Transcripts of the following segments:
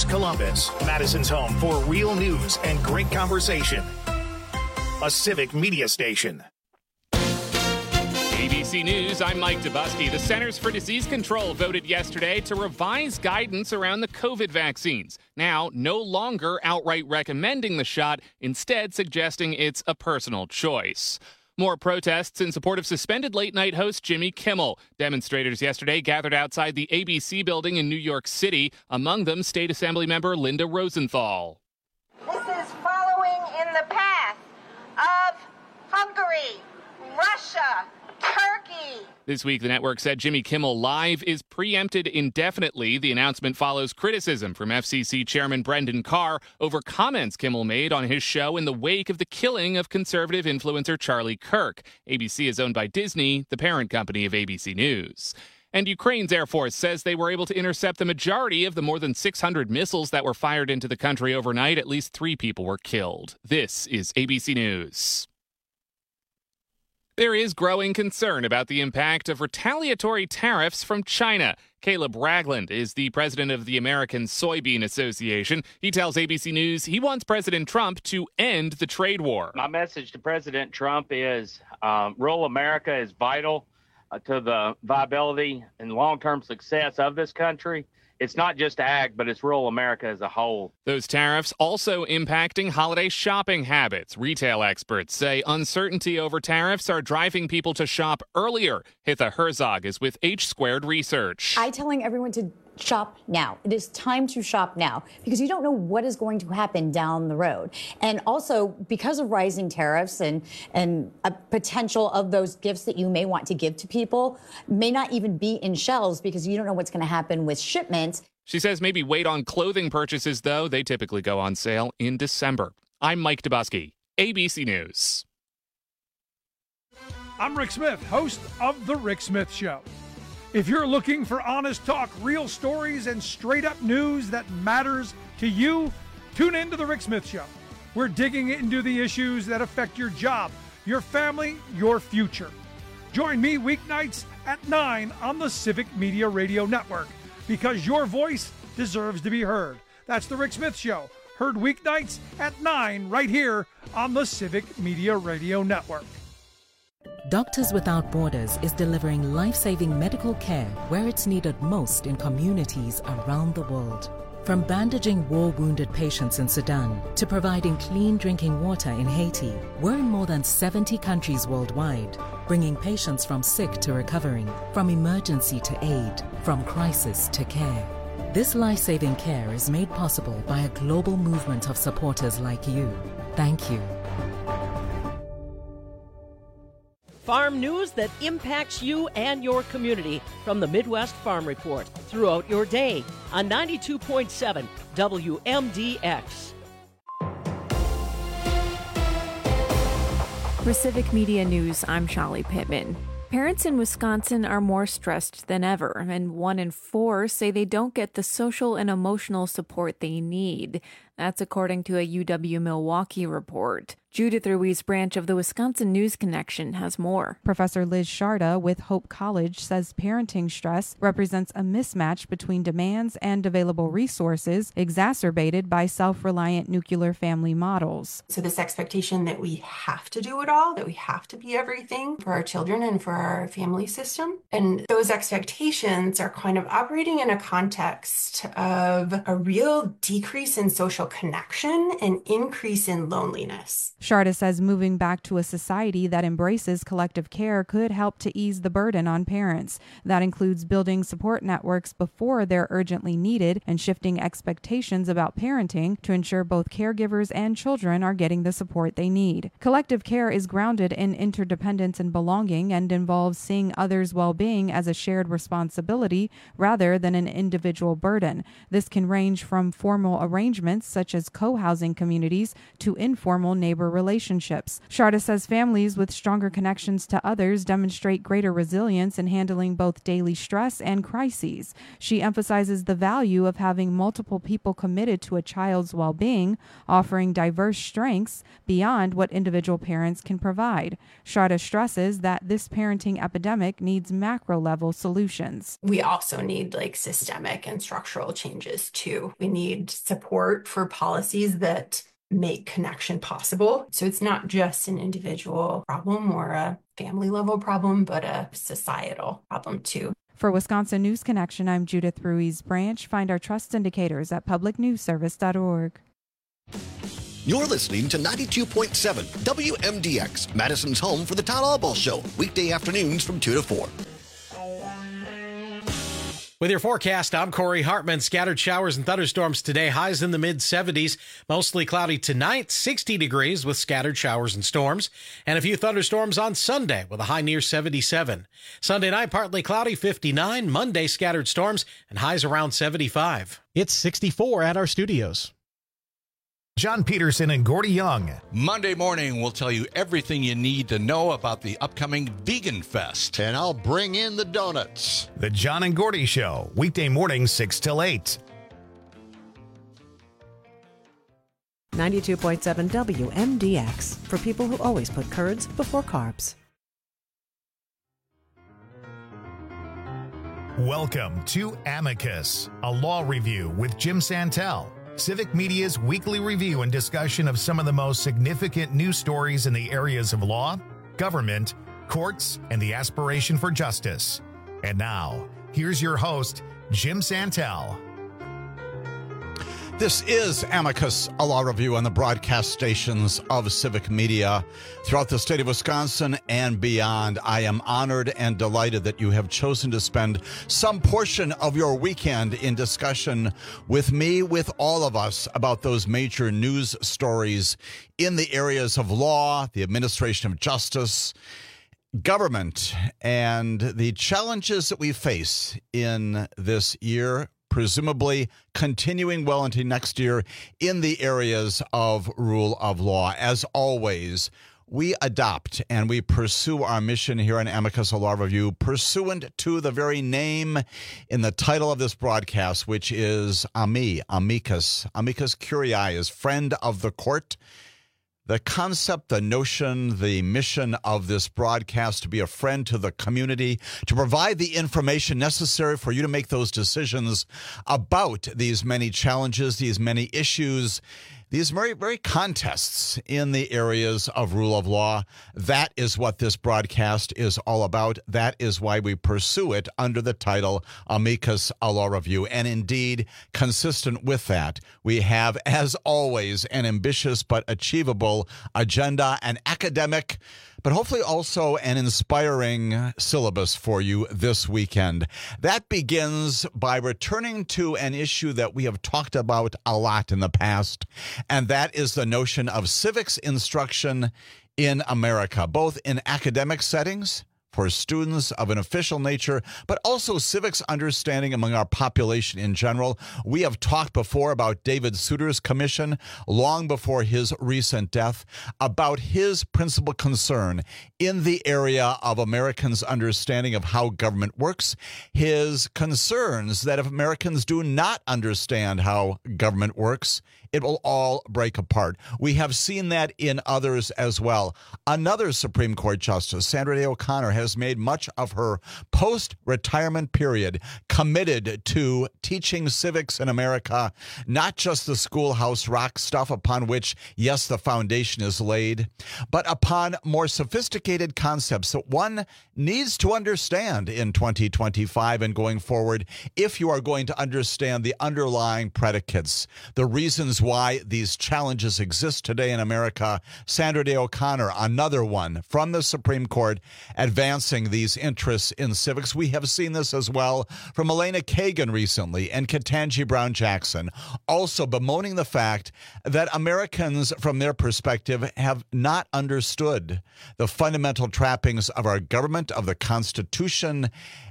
News Columbus, Madison's home for real news and great conversation. A civic media station. ABC News, I'm Mike Dubusky. The Centers for Disease Control voted yesterday to revise guidance around the COVID vaccines. Now, no longer outright recommending the shot, instead suggesting it's a personal choice. More protests in support of suspended late-night host Jimmy Kimmel. Demonstrators yesterday gathered outside the ABC building in New York City, among them State Assembly member Linda Rosenthal. This is following in the path of Hungary, Russia, Turkey. This week, the network said Jimmy Kimmel Live is preempted indefinitely. The announcement follows criticism from FCC Chairman Brendan Carr over comments Kimmel made on his show in the wake of the killing of conservative influencer Charlie Kirk. ABC is owned by Disney, the parent company of ABC News. And Ukraine's Air Force says they were able to intercept the majority of the more than 600 missiles that were fired into the country overnight. At least 3 people were killed. This is ABC News. There is growing concern about the impact of retaliatory tariffs from China. Caleb Ragland is the president of the American Soybean Association. He tells ABC News he wants President Trump to end the trade war. My message to President Trump is rural America is vital to the viability and long-term success of this country. It's not just ag, but it's rural America as a whole. Those tariffs also impacting holiday shopping habits. Retail experts say uncertainty over tariffs are driving people to shop earlier. Hitha Herzog is with H Squared Research. I'm telling everyone to shop now. It is time to shop now because you don't know what is going to happen down the road. And also because of rising tariffs and a potential of those gifts that you may want to give to people may not even be in shelves because you don't know what's going to happen with shipments. She says maybe wait on clothing purchases, though. They typically go on sale in December. I'm Mike Dubusky, ABC News. I'm Rick Smith, host of The Rick Smith Show. If you're looking for honest talk, real stories, and straight-up news that matters to you, tune in to The Rick Smith Show. We're digging into the issues that affect your job, your family, your future. Join me weeknights at 9 on the Civic Media Radio Network, because your voice deserves to be heard. That's The Rick Smith Show, heard weeknights at 9 right here on the Civic Media Radio Network. Doctors Without Borders is delivering life-saving medical care where it's needed most in communities around the world. From bandaging war-wounded patients in Sudan to providing clean drinking water in Haiti, we're in more than 70 countries worldwide, bringing patients from sick to recovering, from emergency to aid, from crisis to care. This life-saving care is made possible by a global movement of supporters like you. Thank you. Farm news that impacts you and your community from the Midwest Farm Report throughout your day on 92.7 WMDX. For Civic Media News, I'm Shali Pittman. Parents in Wisconsin are more stressed than ever, and 1 in 4 say they don't get the social and emotional support they need. That's according to a UW-Milwaukee report. Judith Ruiz Branch of the Wisconsin News Connection has more. Professor Liz Sharda with Hope College says parenting stress represents a mismatch between demands and available resources, exacerbated by self-reliant nuclear family models. So this expectation that we have to do it all, that we have to be everything for our children and for our family system. And those expectations are kind of operating in a context of a real decrease in social connection and increase in loneliness. Sharda says moving back to a society that embraces collective care could help to ease the burden on parents. That includes building support networks before they're urgently needed and shifting expectations about parenting to ensure both caregivers and children are getting the support they need. Collective care is grounded in interdependence and belonging and involves seeing others' well-being as a shared responsibility rather than an individual burden. This can range from formal arrangements such as co-housing communities to informal neighbor relationships. Sharda says families with stronger connections to others demonstrate greater resilience in handling both daily stress and crises. She emphasizes the value of having multiple people committed to a child's well-being, offering diverse strengths beyond what individual parents can provide. Sharda stresses that this parenting epidemic needs macro-level solutions. We also need systemic and structural changes too. We need support for policies that make connection possible. So it's not just an individual problem or a family level problem, but a societal problem too. For Wisconsin News Connection, I'm Judith Ruiz-Branch. Find our trust indicators at publicnewsservice.org. You're listening to 92.7 WMDX, Madison's home for the Todd Albaugh Show, weekday afternoons from 2 to 4. With your forecast, I'm Corey Hartman. Scattered showers and thunderstorms today, highs in the mid-70s. Mostly cloudy tonight, 60 degrees with scattered showers and storms. And a few thunderstorms on Sunday with a high near 77. Sunday night, partly cloudy, 59. Monday, scattered storms and highs around 75. It's 64 at our studios. John Peterson and Gordy Young. Monday morning, we'll tell you everything you need to know about the upcoming Vegan Fest. And I'll bring in the donuts. The John and Gordy Show, weekday mornings 6 till 8. 92.7 WMDX, for people who always put curds before carbs. Welcome to Amicus, a law review with Jim Santel. Civic Media's weekly review and discussion of some of the most significant news stories in the areas of law, government, courts, and the aspiration for justice. And now, here's your host, Jim Santel. This is Amicus, a law review on the broadcast stations of Civic Media throughout the state of Wisconsin and beyond. I am honored and delighted that you have chosen to spend some portion of your weekend in discussion with me, with all of us, about those major news stories in the areas of law, the administration of justice, government, and the challenges that we face in this year, presumably continuing well into next year in the areas of rule of law. As always, we adopt and we pursue our mission here on Amicus, a law review, pursuant to the very name in the title of this broadcast, which is amicus. Amicus curiae is friend of the court. The concept, the notion, the mission of this broadcast to be a friend to the community, to provide the information necessary for you to make those decisions about these many challenges, these many issues, these very contests in the areas of rule of law. That is what this broadcast is all about. That is why we pursue it under the title Amicus, a law review. And indeed, consistent with that, we have, as always, an ambitious but achievable agenda, an academic, but hopefully also an inspiring syllabus for you this weekend. That begins by returning to an issue that we have talked about a lot in the past, and that is the notion of civics instruction in America, both in academic settings for students of an official nature, but also civics understanding among our population in general. We have talked before about David Souter's commission, long before his recent death, about his principal concern in the area of Americans' understanding of how government works, his concerns that if Americans do not understand how government works, it will all break apart. We have seen that in others as well. Another Supreme Court Justice, Sandra Day O'Connor, has made much of her post-retirement period committed to teaching civics in America, not just the schoolhouse rock stuff upon which, yes, the foundation is laid, but upon more sophisticated concepts that one needs to understand in 2025 and going forward if you are going to understand the underlying predicates, the reasons why these challenges exist today in America. Sandra Day O'Connor, another one from the Supreme Court, advancing these interests in civics. We have seen this as well from Elena Kagan recently and Ketanji Brown Jackson, also bemoaning the fact that Americans, from their perspective, have not understood the fundamental trappings of our government, of the Constitution,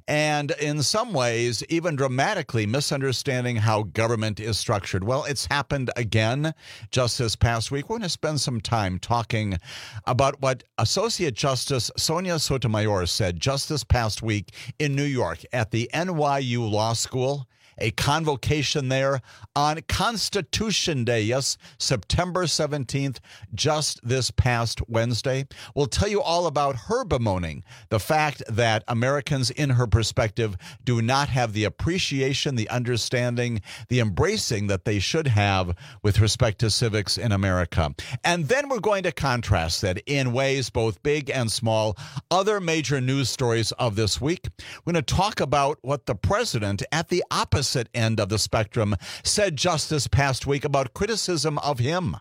and in some ways, even dramatically misunderstanding how government is structured. Well, it's happened again just this past week. We're going to spend some time talking about what Associate Justice Sonia Sotomayor said just this past week in New York at the NYU Law School. A convocation there on Constitution Day. Yes, September 17th, just this past Wednesday. We'll tell you all about her bemoaning the fact that Americans, in her perspective, do not have the appreciation, the understanding, the embracing that they should have with respect to civics in America. And then we're going to contrast that in ways both big and small. Other major news stories of this week. We're going to talk about what the president at the opposite end of the spectrum said just this past week about criticism of him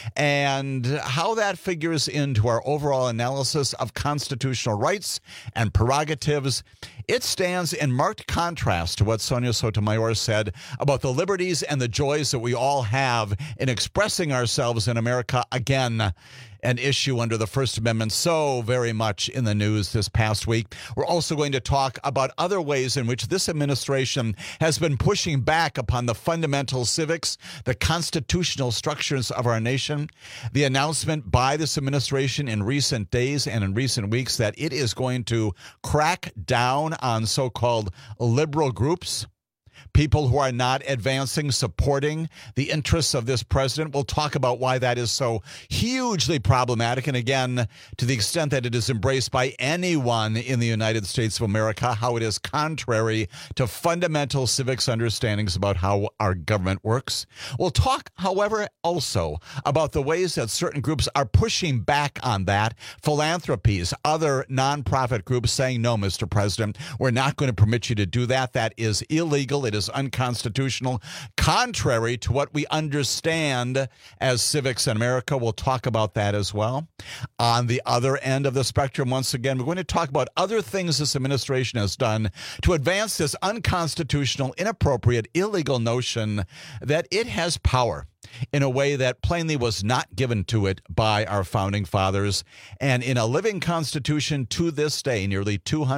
and how that figures into our overall analysis of constitutional rights and prerogatives. It stands in marked contrast to what Sonia Sotomayor said about the liberties and the joys that we all have in expressing ourselves in America. Again, an issue under the First Amendment so very much in the news this past week. We're also going to talk about other ways in which this administration has been pushing back upon the fundamental civics, the constitutional structures of our nation. The announcement by this administration in recent days and in recent weeks that it is going to crack down on so-called liberal groups, people who are not advancing, supporting the interests of this president. We'll talk about why that is so hugely problematic. And again, to the extent that it is embraced by anyone in the United States of America, how it is contrary to fundamental civics understandings about how our government works. We'll talk, however, also about the ways that certain groups are pushing back on that. Philanthropies, other nonprofit groups saying, no, Mr. President, we're not going to permit you to do that. That is illegal. It is unconstitutional, contrary to what we understand as civics in America. We'll talk about that as well. On the other end of the spectrum, once again, we're going to talk about other things this administration has done to advance this unconstitutional, inappropriate, illegal notion that it has power in a way that plainly was not given to it by our founding fathers. And in a living constitution to this day, nearly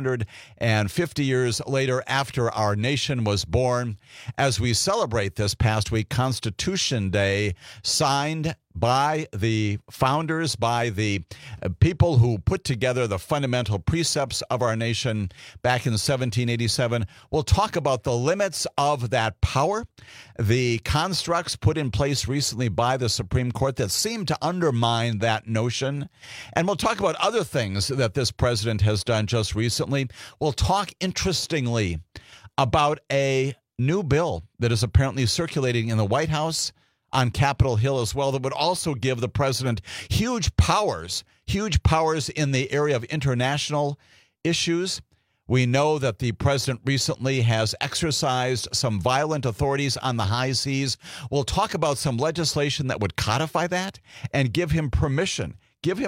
250 years later after our nation was born, as we celebrate this past week, Constitution Day, signed by the founders, by the people who put together the fundamental precepts of our nation back in 1787. We'll talk about the limits of that power, the constructs put in place recently by the Supreme Court that seem to undermine that notion. And we'll talk about other things that this president has done just recently. We'll talk, interestingly, about a new bill that is apparently circulating in the White House on Capitol Hill as well, that would also give the president huge powers in the area of international issues. We know that the president recently has exercised some violent authorities on the high seas. We'll talk about some legislation that would codify that and give him permission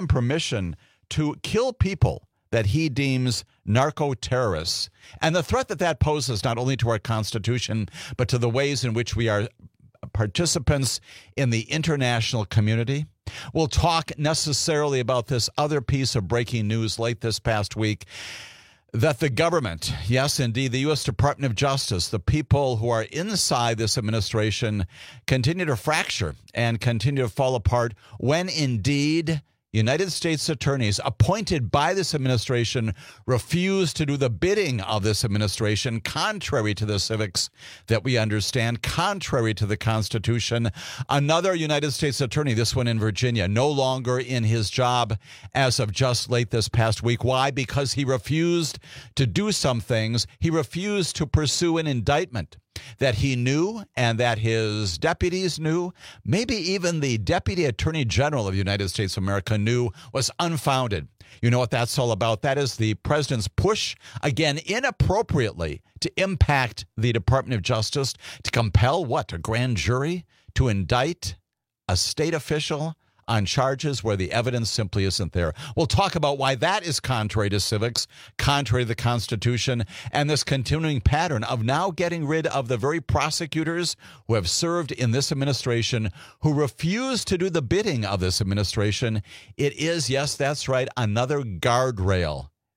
to kill people that he deems narco-terrorists. And the threat that that poses not only to our Constitution, but to the ways in which we are participants in the international community. We'll talk necessarily about this other piece of breaking news late this past week, that the government, yes, indeed, the U.S. Department of Justice, the people who are inside this administration continue to fracture and continue to fall apart when indeed United States attorneys appointed by this administration refuse to do the bidding of this administration, contrary to the civics that we understand, contrary to the Constitution. Another United States attorney, this one in Virginia, no longer in his job as of just late this past week. Why? Because he refused to do some things. He refused to pursue an indictment that he knew and that his deputies knew, maybe even the Deputy Attorney General of the United States of America knew was unfounded. You know what that's all about? That is the president's push, again, inappropriately, to impact the Department of Justice, to compel what? A grand jury to indict a state official on charges where the evidence simply isn't there. We'll talk about why that is contrary to civics, contrary to the Constitution, and this continuing pattern of now getting rid of the very prosecutors who have served in this administration, who refuse to do the bidding of this administration. It is, yes, that's right, another guardrail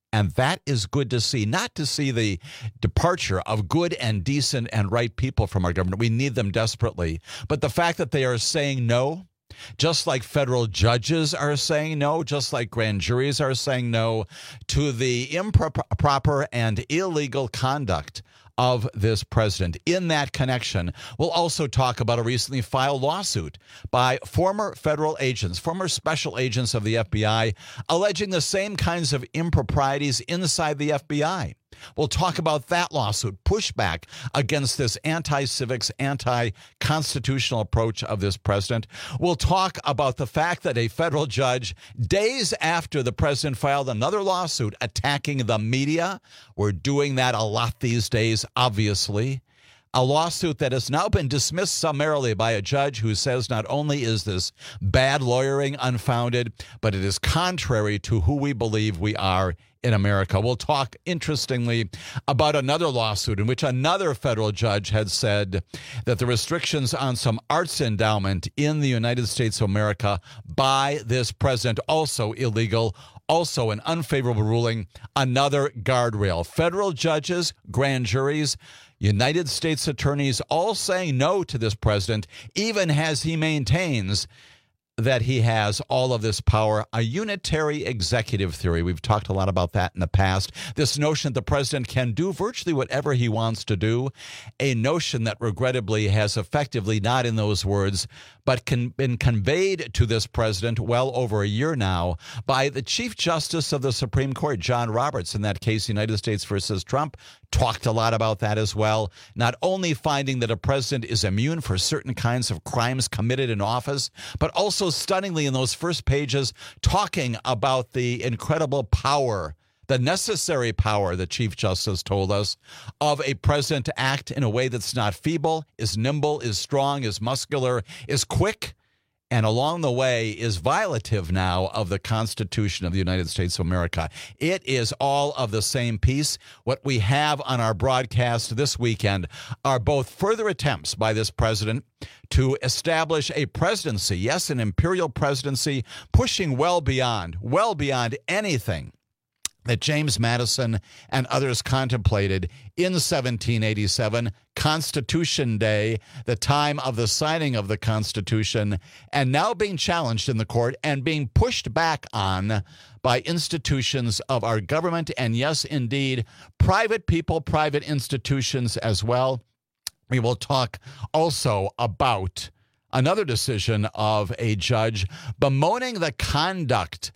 And that is good to see, not to see the departure of good and decent and right people from our government. We need them desperately. But the fact that they are saying no, just like federal judges are saying no, just like grand juries are saying no to the improper and illegal conduct of this president. In that connection, we'll also talk about a recently filed lawsuit by former federal agents, former special agents of the FBI, alleging the same kinds of improprieties inside the FBI. We'll talk about that lawsuit, pushback against this anti-civics, anti-constitutional approach of this president. We'll talk about the fact that a federal judge, days after the president filed another lawsuit attacking the media, we're doing that a lot these days, obviously. A lawsuit that has now been dismissed summarily by a judge who says not only is this bad lawyering unfounded, but it is contrary to who we believe we are in America. We'll talk, interestingly, about another lawsuit in which another federal judge had said that the restrictions on some arts endowment in the United States of America by this president, also illegal, also an unfavorable ruling, another guardrail. Federal judges, grand juries, United States attorneys all saying no to this president, even as he maintains that he has all of this power, a unitary executive theory. We've talked a lot about that in the past. This notion that the president can do virtually whatever he wants to do, a notion that regrettably has effectively, not in those words, but been conveyed to this president well over a year now by the Chief Justice of the Supreme Court, John Roberts, in that case, United States versus Trump, talked a lot about that as well. Not only finding that a president is immune for certain kinds of crimes committed in office, but also stunningly in those first pages talking about the incredible power, the necessary power, the Chief Justice told us, of a president to act in a way that's not feeble, is nimble, is strong, is muscular, is quick, and along the way is violative now of the Constitution of the United States of America. It is all of the same piece. What we have on our broadcast this weekend are both further attempts by this president to establish a presidency, yes, an imperial presidency, pushing well beyond anything that James Madison and others contemplated in 1787, Constitution Day, the time of the signing of the Constitution, and now being challenged in the court and being pushed back on by institutions of our government, and yes, indeed, private people, private institutions as well. We will talk also about another decision of a judge bemoaning the conduct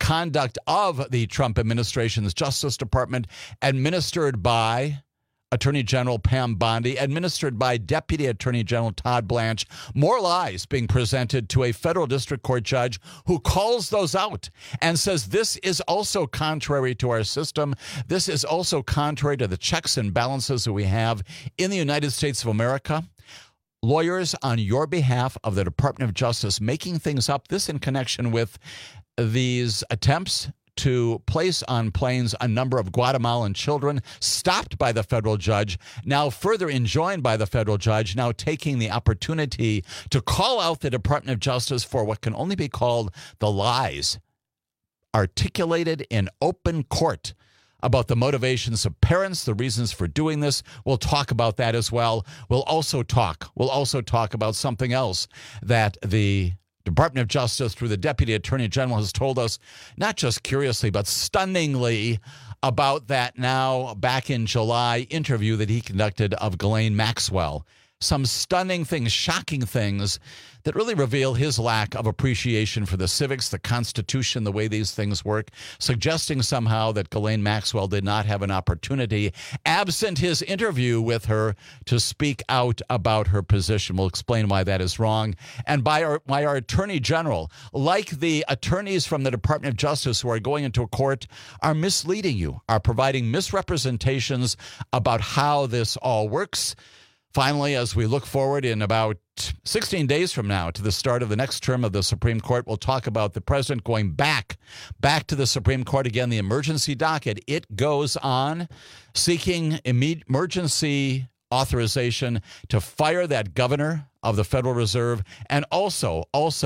of the Trump administration's Justice Department, administered by Attorney General Pam Bondi, administered by Deputy Attorney General Todd Blanche. More lies being presented to a federal district court judge who calls those out and says this is also contrary to our system. This is also contrary to the checks and balances that we have in the United States of America. Lawyers on your behalf of the Department of Justice making things up, this in connection with these attempts to place on planes a number of Guatemalan children, stopped by the federal judge, now further enjoined by the federal judge, now taking the opportunity to call out the Department of Justice for what can only be called the lies articulated in open court about the motivations of parents, the reasons for doing this. We'll talk about that as well. We'll also talk about something else that the Department of Justice, through the Deputy Attorney General, has told us, not just curiously, but stunningly, about that now back in July interview that he conducted of Ghislaine Maxwell. Some stunning things, shocking things that really reveal his lack of appreciation for the civics, the Constitution, the way these things work, suggesting somehow that Ghislaine Maxwell did not have an opportunity, absent his interview with her, to speak out about her position. We'll explain why that is wrong. And why our Attorney General, like the attorneys from the Department of Justice who are going into a court, are misleading you, are providing misrepresentations about how this all works. Finally, as we look forward in about 16 days from now to the start of the next term of the Supreme Court, we'll talk about the president going back to the Supreme Court again, the emergency docket. It goes on, seeking emergency authorization to fire that governor of the Federal Reserve, and also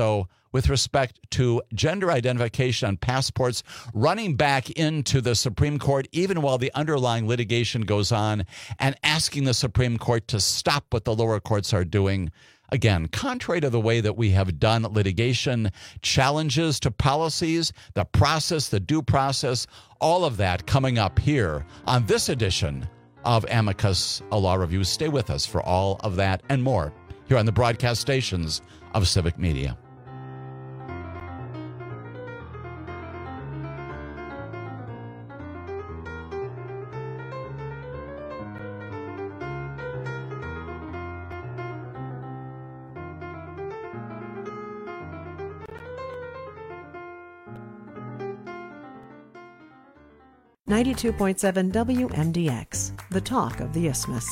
with respect to gender identification on passports running back into the Supreme Court, even while the underlying litigation goes on, and asking the Supreme Court to stop what the lower courts are doing. Again, contrary to the way that we have done litigation, challenges to policies, the process, the due process, all of that coming up here on this edition of Amicus, a Law Review. Stay with us for all of that and more here on the broadcast stations of Civic Media. .7 WMDX, the talk of the Isthmus.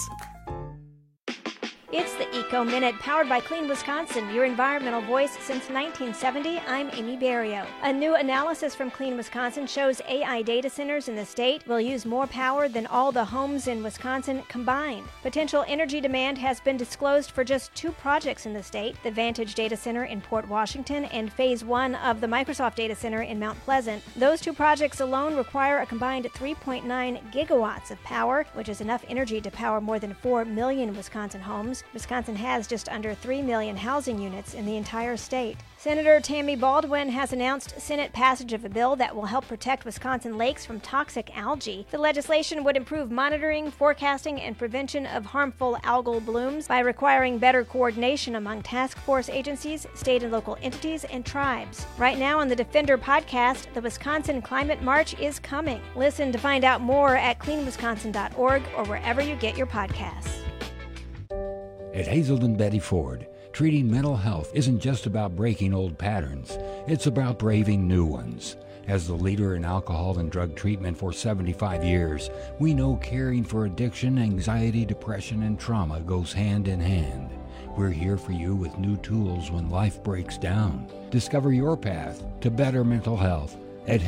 It's the Eco Minute, powered by Clean Wisconsin, your environmental voice since 1970. I'm Amy Barrio. A new analysis from Clean Wisconsin shows AI data centers in the state will use more power than all the homes in Wisconsin combined. Potential energy demand has been disclosed for just 2 projects in the state, the Vantage Data Center in Port Washington and Phase 1 of the Microsoft Data Center in Mount Pleasant. Those 2 projects alone require a combined 3.9 gigawatts of power, which is enough energy to power more than 4 million Wisconsin homes. Wisconsin has just under 3 million housing units in the entire state. Senator Tammy Baldwin has announced Senate passage of a bill that will help protect Wisconsin lakes from toxic algae. The legislation would improve monitoring, forecasting, and prevention of harmful algal blooms by requiring better coordination among task force agencies, state and local entities, and tribes. Right now on the Defender podcast, the Wisconsin Climate March is coming. Listen to find out more at cleanwisconsin.org or wherever you get your podcasts. At Hazelden Betty Ford, treating mental health isn't just about breaking old patterns, it's about braving new ones. As the leader in alcohol and drug treatment for 75 years, we know caring for addiction, anxiety, depression, and trauma goes hand in hand. We're here for you with new tools when life breaks down. Discover your path to better mental health at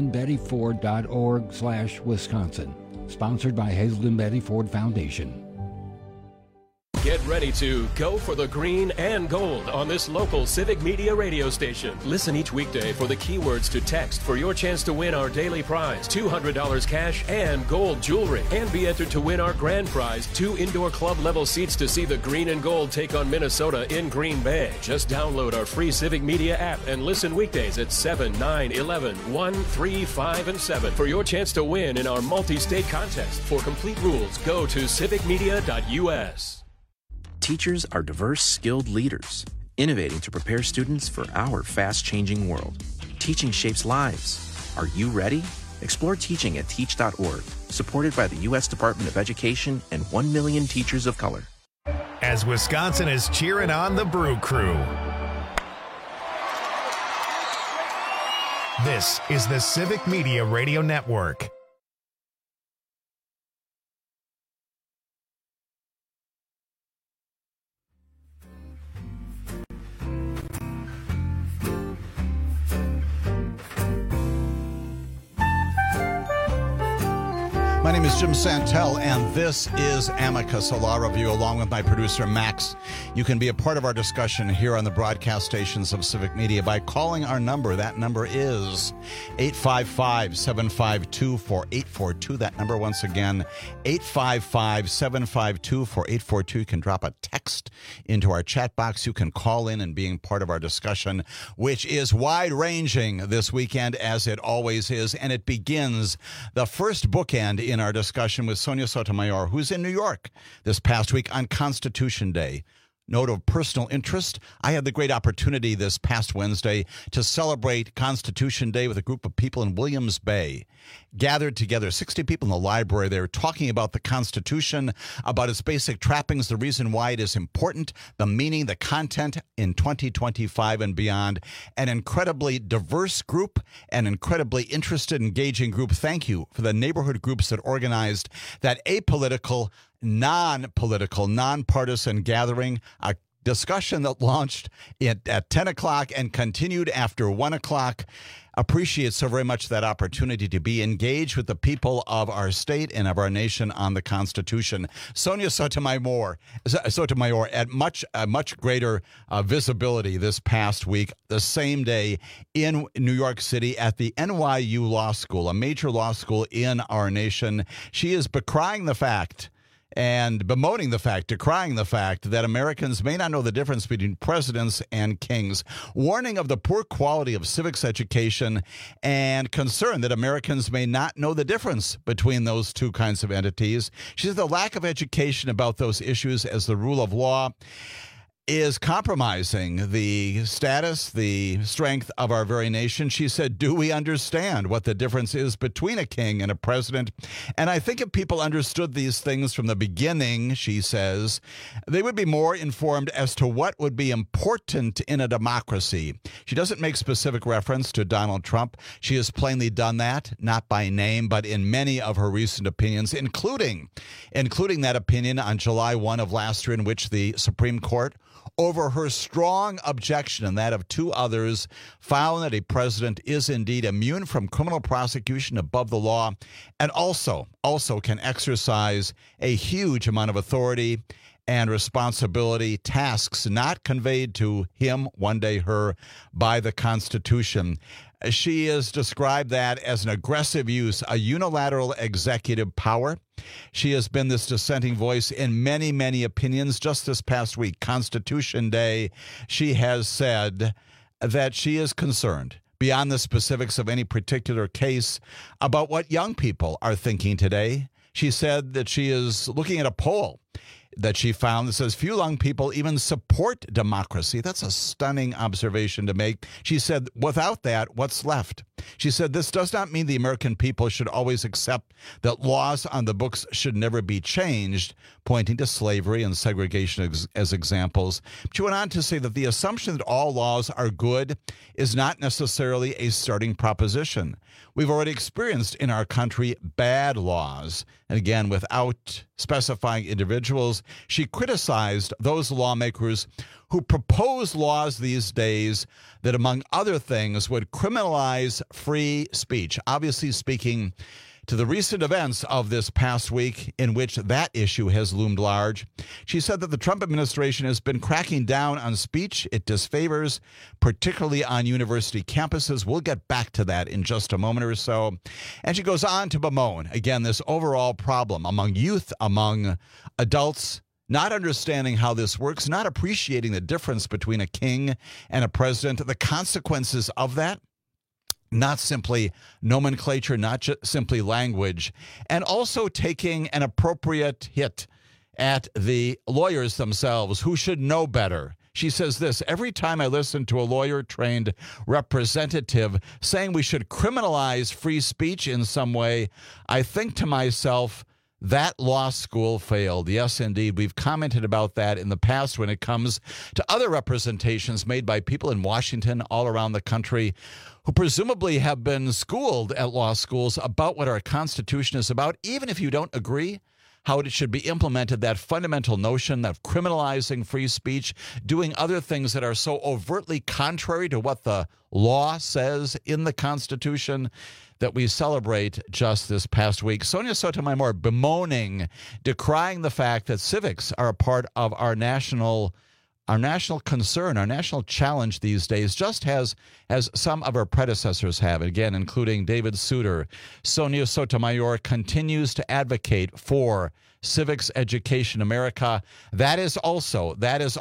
hazeldenbettyford.org/Wisconsin. Sponsored by Hazelden Betty Ford Foundation. Get ready to go for the green and gold on this local Civic Media radio station. Listen each weekday for the keywords to text for your chance to win our daily prize, $200 cash and gold jewelry. And be entered to win our grand prize, 2 indoor club level seats to see the green and gold take on Minnesota in Green Bay. Just download our free Civic Media app and listen weekdays at 7, 9, 11, 1, 3, 5, and 7 for your chance to win in our multi-state contest. For complete rules, go to civicmedia.us. Teachers are diverse, skilled leaders, innovating to prepare students for our fast-changing world. Teaching shapes lives. Are you ready? Explore teaching at teach.org, supported by the U.S. Department of Education and 1 million teachers of color. As Wisconsin is cheering on the Brew Crew. This is the Civic Media Radio Network. My name is Jim Santel, and this is Amicus, a law review, along with my producer, Max. You can be a part of our discussion here on the broadcast stations of Civic Media by calling our number. That number is 855-752-4842. That number, once again, 855-752-4842. You can drop a text into our chat box. You can call in and being part of our discussion, which is wide-ranging this weekend, as it always is, and it begins the first bookend in our discussion with Sonia Sotomayor, who's in New York this past week on Constitution Day. Note of personal interest, I had the great opportunity this past Wednesday to celebrate Constitution Day with a group of people in Williams Bay. Gathered together, 60 people in the library. They were talking about the Constitution, about its basic trappings, the reason why it is important, the meaning, the content in 2025 and beyond. An incredibly diverse group, an incredibly interested, engaging group. Thank you for the neighborhood groups that organized that apolitical, non-political, non-partisan gathering. A discussion that launched at 10 o'clock and continued after 1 o'clock. Appreciate so very much that opportunity to be engaged with the people of our state and of our nation on the Constitution. Sonia Sotomayor at much greater visibility this past week, the same day in New York City at the NYU Law School, a major law school in our nation. She is decrying the fact that Americans may not know the difference between presidents and kings, warning of the poor quality of civics education, and concern that Americans may not know the difference between those two kinds of entities. She says the lack of education about those issues as the rule of law is compromising the status, the strength of our very nation. She said, do we understand what the difference is between a king and a president? And I think if people understood these things from the beginning, she says, they would be more informed as to what would be important in a democracy. She doesn't make specific reference to Donald Trump. She has plainly done that, not by name, but in many of her recent opinions, including that opinion on July 1 of last year in which the Supreme Court, over her strong objection and that of two others, found that a president is indeed immune from criminal prosecution above the law and also can exercise a huge amount of authority and responsibility, tasks not conveyed to him, one day her, by the Constitution. She has described that as an aggressive use, a unilateral executive power. She has been this dissenting voice in many, many opinions. Just this past week, Constitution Day, she has said that she is concerned, beyond the specifics of any particular case, about what young people are thinking today. She said that she is looking at a poll that she found that says few young people even support democracy. That's a stunning observation to make. She said, without that, what's left? She said, this does not mean the American people should always accept that laws on the books should never be changed, pointing to slavery and segregation as examples. She went on to say that the assumption that all laws are good is not necessarily a starting proposition. We've already experienced in our country bad laws. And again, without specifying individuals, she criticized those lawmakers who propose laws these days that, among other things, would criminalize free speech. Obviously speaking to the recent events of this past week in which that issue has loomed large. She said that the Trump administration has been cracking down on speech it disfavors, particularly on university campuses. We'll get back to that in just a moment or so. And she goes on to bemoan, again, this overall problem among youth, among adults, not understanding how this works, not appreciating the difference between a king and a president, the consequences of that. Not simply nomenclature, not just simply language, and also taking an appropriate hit at the lawyers themselves who should know better. She says this, every time I listen to a lawyer-trained representative saying we should criminalize free speech in some way, I think to myself, that law school failed. Yes, indeed. We've commented about that in the past when it comes to other representations made by people in Washington all around the country who presumably have been schooled at law schools about what our Constitution is about, even if you don't agree how it should be implemented, that fundamental notion of criminalizing free speech, doing other things that are so overtly contrary to what the law says in the Constitution that we celebrate just this past week. Sonia Sotomayor bemoaning, decrying the fact that civics are a part of our national concern, our national challenge these days, just as some of our predecessors have, again, including David Souter. Sonia Sotomayor continues to advocate for civics education in America. That is also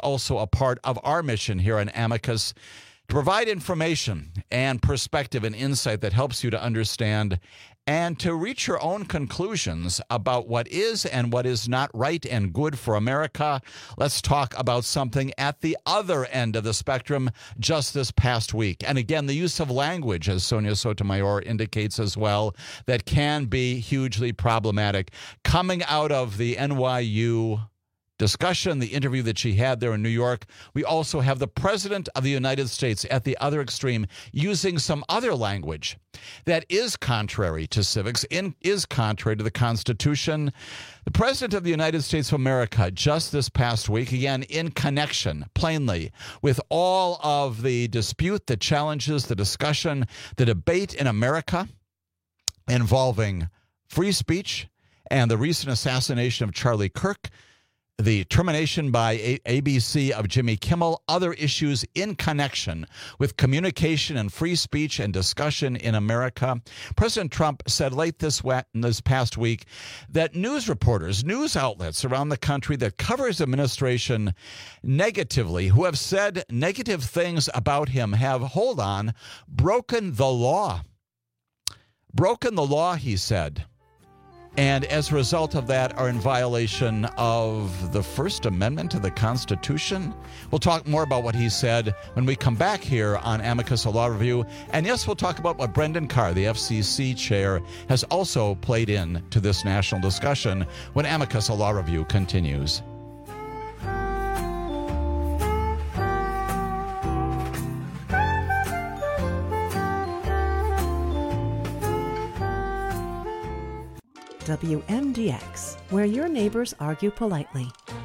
a part of our mission here on Amicus, to provide information and perspective and insight that helps you to understand and to reach your own conclusions about what is and what is not right and good for America. Let's talk about something at the other end of the spectrum just this past week. And again, the use of language, as Sonia Sotomayor indicates as well, that can be hugely problematic. Coming out of the NYU discussion, the interview that she had there in New York. We also have the President of the United States at the other extreme using some other language that is contrary to civics, is contrary to the Constitution. The President of the United States of America just this past week, again, in connection, plainly, with all of the dispute, the challenges, the discussion, the debate in America involving free speech and the recent assassination of Charlie Kirk, the termination by ABC of Jimmy Kimmel, other issues in connection with communication and free speech and discussion in America. President Trump said late this past week that news reporters, news outlets around the country that cover his administration negatively, who have said negative things about him, have, hold on, broken the law. Broken the law, he said. And as a result of that, are in violation of the First Amendment to the Constitution. We'll talk more about what he said when we come back here on Amicus, a Law Review. And yes, we'll talk about what Brendan Carr, the FCC chair, has also played in to this national discussion when Amicus, a Law Review continues. WMDX, where your neighbors argue politely.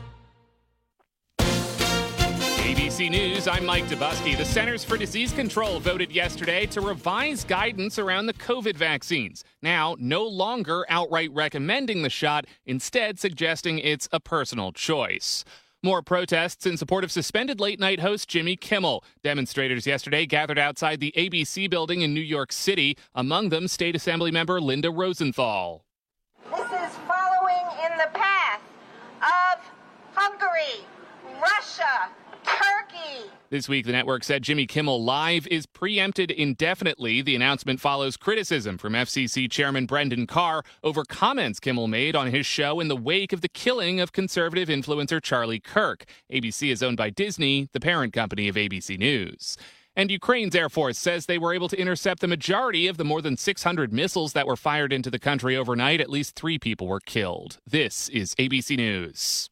ABC News, I'm Mike Dubusky. The Centers for Disease Control voted yesterday to revise guidance around the COVID vaccines. Now, no longer outright recommending the shot, instead suggesting it's a personal choice. More protests in support of suspended late-night host Jimmy Kimmel. Demonstrators yesterday gathered outside the ABC building in New York City, among them State Assembly member Linda Rosenthal. This is following in the path of Hungary, Russia, Turkey. This week, the network said Jimmy Kimmel Live is preempted indefinitely. The announcement follows criticism from FCC Chairman Brendan Carr over comments Kimmel made on his show in the wake of the killing of conservative influencer Charlie Kirk. ABC is owned by Disney, the parent company of ABC News. And Ukraine's Air Force says they were able to intercept the majority of the more than 600 missiles that were fired into the country overnight. At least 3 people were killed. This is ABC News.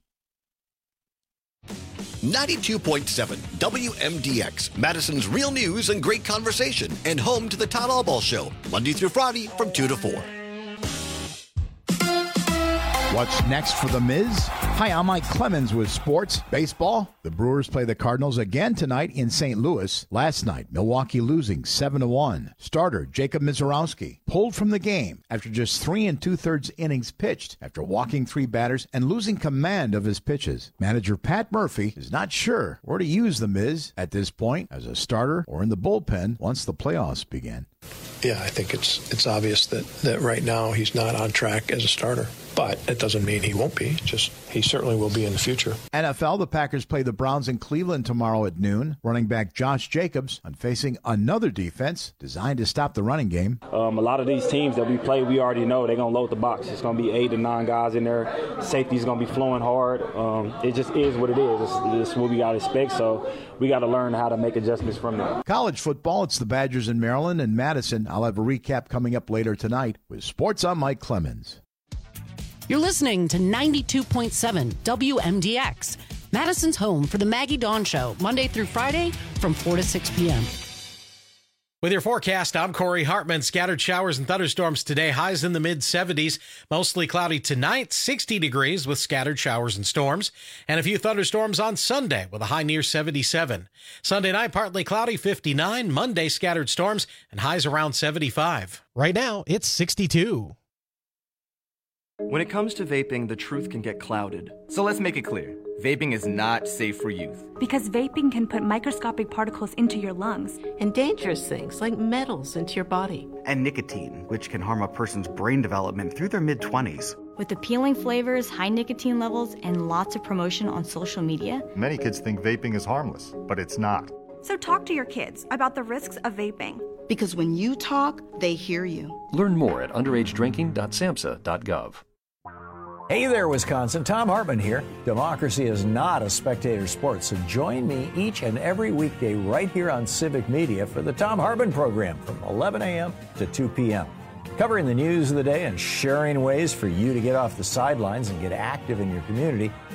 92.7 WMDX, Madison's real news and great conversation, and home to the Todd Albaugh Show, Monday through Friday from 2 to 4. What's next for The Miz? Hi, I'm Mike Clemens with sports. Baseball. The Brewers play the Cardinals again tonight in St. Louis. Last night, Milwaukee losing 7-1. Starter Jacob Mizorowski pulled from the game after just 3 2/3 innings pitched after walking 3 batters and losing command of his pitches. Manager Pat Murphy is not sure where to use The Miz at this point, as a starter or in the bullpen once the playoffs begin. Yeah, I think it's obvious that right now he's not on track as a starter. But it doesn't mean he won't be. Just he certainly will be in the future. NFL, the Packers play the Browns in Cleveland tomorrow at noon. Running back Josh Jacobs on facing another defense designed to stop the running game. A lot of these teams that we play, we already know they're going to load the box. It's going to be 8 to 9 guys in there. Safety's going to be flowing hard. It just is what it is. It's what we got to expect. So we got to learn how to make adjustments from that. College football, it's the Badgers in Maryland and Madison. I'll have a recap coming up later tonight with Sports. I'm Mike Clemens. You're listening to 92.7 WMDX, Madison's home for the Maggie Dawn Show, Monday through Friday from 4 to 6 p.m. With your forecast, I'm Corey Hartman. Scattered showers and thunderstorms today. Highs in the mid-70s. Mostly cloudy tonight, 60 degrees with scattered showers and storms. And a few thunderstorms on Sunday with a high near 77. Sunday night, partly cloudy, 59. Monday, scattered storms and highs around 75. Right now, it's 62. When it comes to vaping, the truth can get clouded. So let's make it clear. Vaping is not safe for youth. Because vaping can put microscopic particles into your lungs. And dangerous things like metals into your body. And nicotine, which can harm a person's brain development through their mid-20s. With appealing flavors, high nicotine levels, and lots of promotion on social media, many kids think vaping is harmless, but it's not. So talk to your kids about the risks of vaping. Because when you talk, they hear you. Learn more at underagedrinking.samhsa.gov. Hey there, Wisconsin. Tom Hartman here. Democracy is not a spectator sport, so join me each and every weekday right here on Civic Media for the Tom Hartman program from 11 a.m. to 2 p.m. Covering the news of the day and sharing ways for you to get off the sidelines and get active in your community.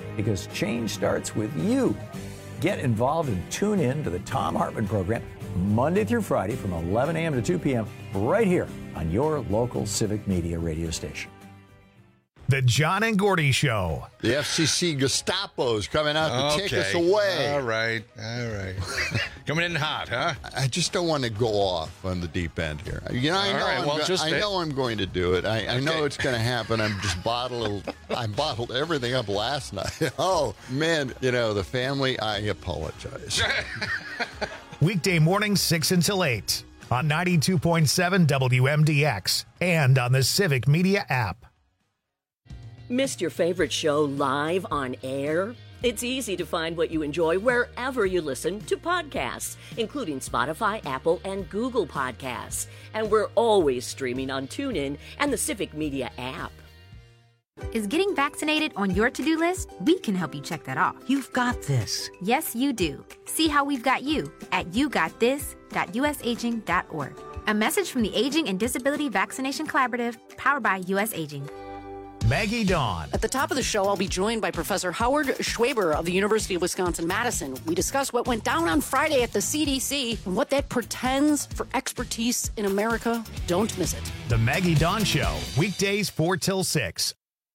because change starts with you. Get involved and tune in to the Thom Hartmann program Monday through Friday from 11 a.m. to 2 p.m. right here on your local Civic Media radio station. The John and Gordy Show. The FCC Gestapo's coming out to take us away. All right. Coming in hot, huh? I just don't want to go off on the deep end here. You know, I know I'm going to do it. I know it's going to happen. I bottled everything up last night. Oh, man. You know, the family, I apologize. Weekday mornings 6 until 8 on 92.7 WMDX and on the Civic Media app. Missed your favorite show live on air? It's easy to find what you enjoy wherever you listen to podcasts, including Spotify, Apple, and Google Podcasts. And we're always streaming on TuneIn and the Civic Media app. Is getting vaccinated on your to-do list? We can help you check that off. You've got this. Yes, you do. See how we've got you at yougotthis.usaging.org. A message from the Aging and Disability Vaccination Collaborative, powered by U.S. Aging. Maggie Dawn. At the top of the show, I'll be joined by Professor Howard Schwaber of the University of Wisconsin-Madison. We discuss what went down on Friday at the CDC and what that portends for expertise in America. Don't miss it. The Maggie Dawn Show, weekdays 4 till 6.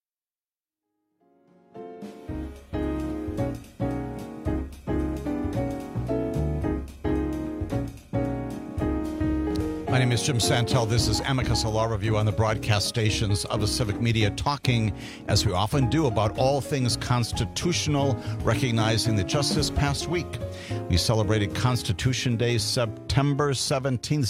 My name is Jim Santel. This is Amicus, a law review on the broadcast stations of the Civic Media, talking, as we often do, about all things constitutional, recognizing that just this past week, we celebrated Constitution Day, September 17th,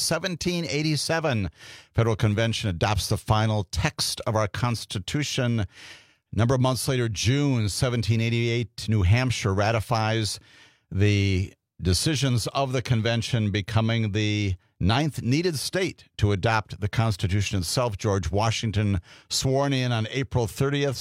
1787. Federal Convention adopts the final text of our Constitution. A number of months later, June 1788, New Hampshire ratifies the decisions of the convention, becoming the 9th needed state to adopt the Constitution itself. George Washington sworn in on April 30th,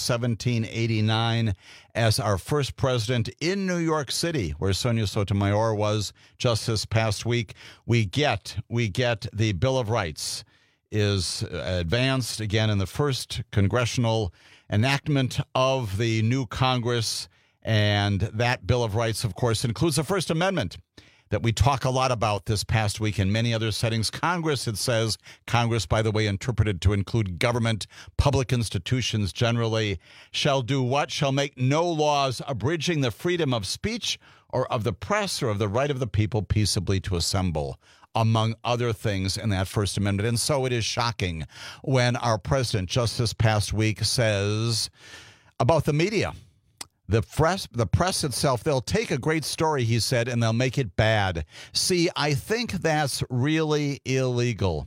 1789, as our first president in New York City, where Sonia Sotomayor was just this past week. We get the Bill of Rights is advanced again in the first congressional enactment of the new Congress. And that Bill of Rights, of course, includes the First Amendment that we talk a lot about this past week in many other settings. Congress, it says, Congress, by the way, interpreted to include government, public institutions generally, shall do what? Shall make no laws abridging the freedom of speech or of the press or of the right of the people peaceably to assemble, among other things in that First Amendment. And so it is shocking when our president just this past week says about the media, the press itself, they'll take a great story, he said, and they'll make it bad. See, I think that's really illegal.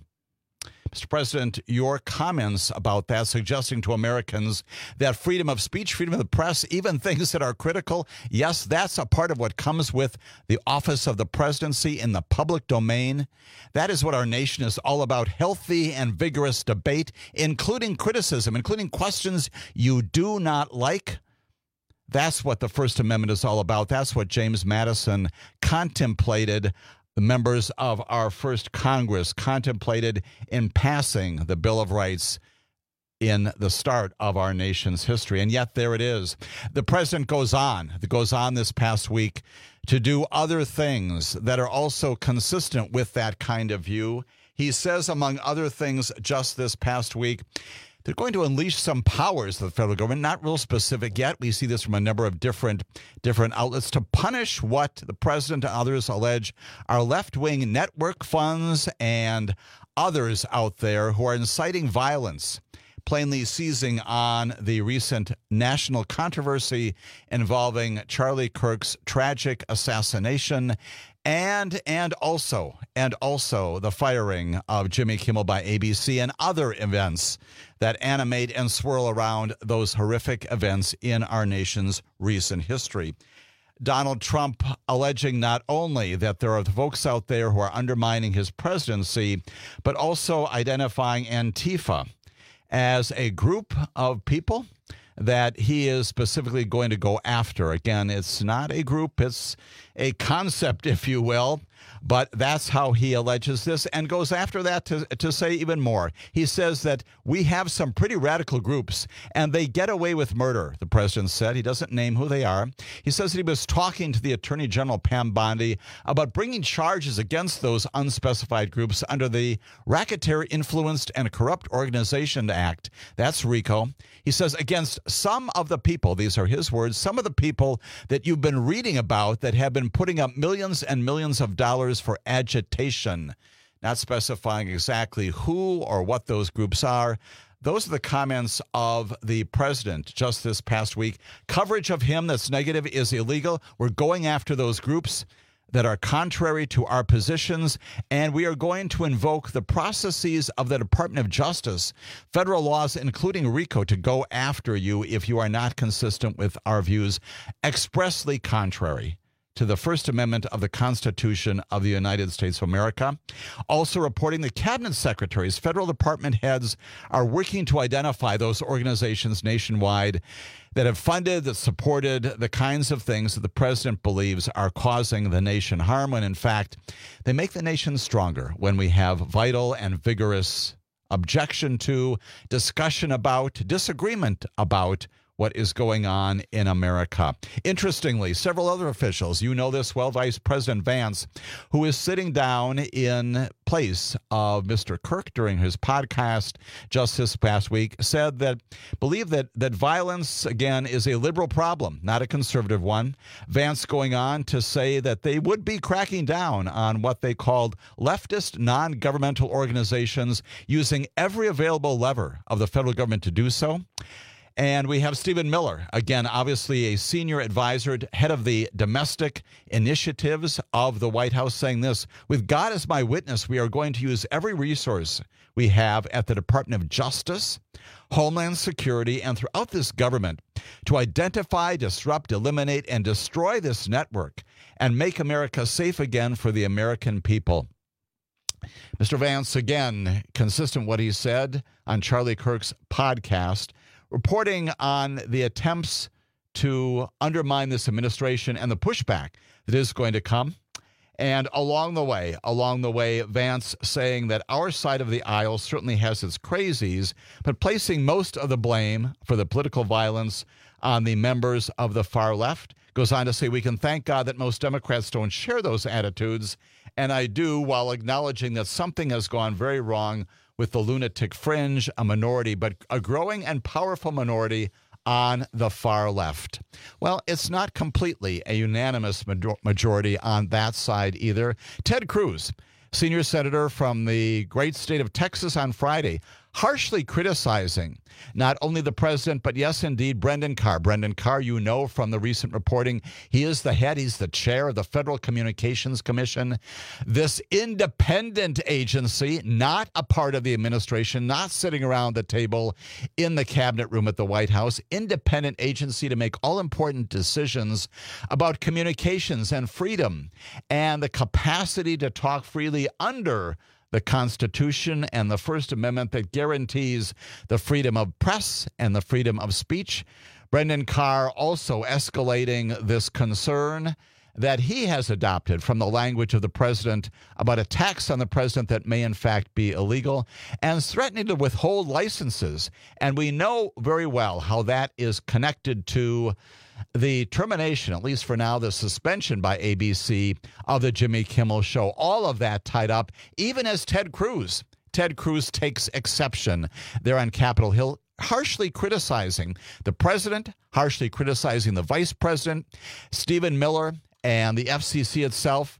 Mr. President, your comments about that, suggesting to Americans that freedom of speech, freedom of the press, even things that are critical, yes, that's a part of what comes with the office of the presidency in the public domain. That is what our nation is all about, healthy and vigorous debate, including criticism, including questions you do not like. That's what the First Amendment is all about. That's what James Madison contemplated, the members of our first Congress contemplated in passing the Bill of Rights in the start of our nation's history. And yet there it is. The president goes on this past week to do other things that are also consistent with that kind of view. He says, among other things, just this past week, they're going to unleash some powers of the federal government, not real specific yet. We see this from a number of different outlets, to punish what the president and others allege are left-wing network funds and others out there who are inciting violence, plainly seizing on the recent national controversy involving Charlie Kirk's tragic assassination and also the firing of Jimmy Kimmel by ABC and other events that animate and swirl around those horrific events in our nation's recent history. Donald Trump alleging not only that there are folks out there who are undermining his presidency, but also identifying Antifa as a group of people that he is specifically going to go after. Again, it's not a group, it's a concept, if you will. But that's how he alleges this, and goes after that to say even more. He says that we have some pretty radical groups, and they get away with murder, the president said. He doesn't name who they are. He says that he was talking to the Attorney General, Pam Bondi, about bringing charges against those unspecified groups under the Racketeer Influenced and Corrupt Organization Act. That's RICO. He says against some of the people, these are his words, some of the people that you've been reading about that have been putting up millions and millions of dollars for agitation, not specifying exactly who or what those groups are. Those are the comments of the president just this past week. Coverage of him that's negative is illegal. We're going after those groups that are contrary to our positions, and we are going to invoke the processes of the Department of Justice, federal laws, including RICO, to go after you if you are not consistent with our views, expressly contrary to the First Amendment of the Constitution of the United States of America. Also reporting the cabinet secretaries, federal department heads are working to identify those organizations nationwide that have funded, that supported the kinds of things that the president believes are causing the nation harm, when in fact they make the nation stronger when we have vital and vigorous objection to, discussion about, disagreement about what is going on in America. Interestingly, several other officials, you know this well, Vice President Vance, who is sitting down in place of Mr. Kirk during his podcast just this past week, said that, believe that violence, again, is a liberal problem, not a conservative one. Vance going on to say that they would be cracking down on what they called leftist non-governmental organizations, using every available lever of the federal government to do so. And we have Stephen Miller, again, obviously a senior advisor, head of the domestic initiatives of the White House, saying this: with God as my witness, we are going to use every resource we have at the Department of Justice, Homeland Security, and throughout this government to identify, disrupt, eliminate, and destroy this network and make America safe again for the American people. Mr. Vance, again, consistent with what he said on Charlie Kirk's podcast, reporting on the attempts to undermine this administration and the pushback that is going to come. And along the way, Vance saying that our side of the aisle certainly has its crazies, but placing most of the blame for the political violence on the members of the far left. Goes on to say, we can thank God that most Democrats don't share those attitudes. And I do, while acknowledging that something has gone very wrong with the lunatic fringe, a minority, but a growing and powerful minority on the far left. Well, it's not completely a unanimous majority on that side either. Ted Cruz, senior senator from the great state of Texas, on Friday, harshly criticizing not only the president, but yes, indeed, Brendan Carr. Brendan Carr, you know from the recent reporting, he is the head, he's the chair of the Federal Communications Commission, this independent agency, not a part of the administration, not sitting around the table in the cabinet room at the White House, independent agency to make all important decisions about communications and freedom and the capacity to talk freely under the Constitution and the First Amendment that guarantees the freedom of press and the freedom of speech. Brendan Carr also escalating this concern that he has adopted from the language of the president about attacks on the president that may in fact be illegal, and threatening to withhold licenses. And we know very well how that is connected to the termination, at least for now, the suspension by ABC of the Jimmy Kimmel Show. All of that tied up, even as Ted Cruz takes exception there on Capitol Hill, harshly criticizing the president, harshly criticizing the vice president, Stephen Miller, and the FCC itself,